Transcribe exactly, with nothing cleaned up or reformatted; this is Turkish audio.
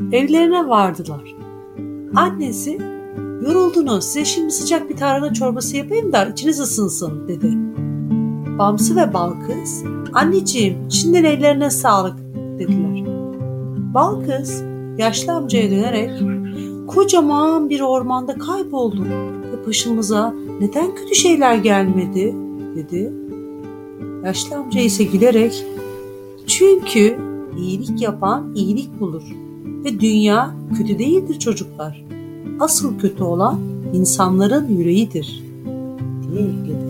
Evlerine vardılar. Annesi, "Yoruldunuz, size şimdi sıcak bir tarhana çorbası yapayım da içiniz ısınsın," dedi. Bamsı ve Balkız, "Anneciğim, şimdiden ellerine sağlık," dediler. Balkız, yaşlı amcaya dönerek, "Kocaman bir ormanda kaybolduk ve başımıza neden kötü şeyler gelmedi?" dedi. Yaşlı amca ise gülerek, "Çünkü iyilik yapan iyilik bulur ve dünya kötü değildir çocuklar. Asıl kötü olan insanların yüreğidir," diye ekledi.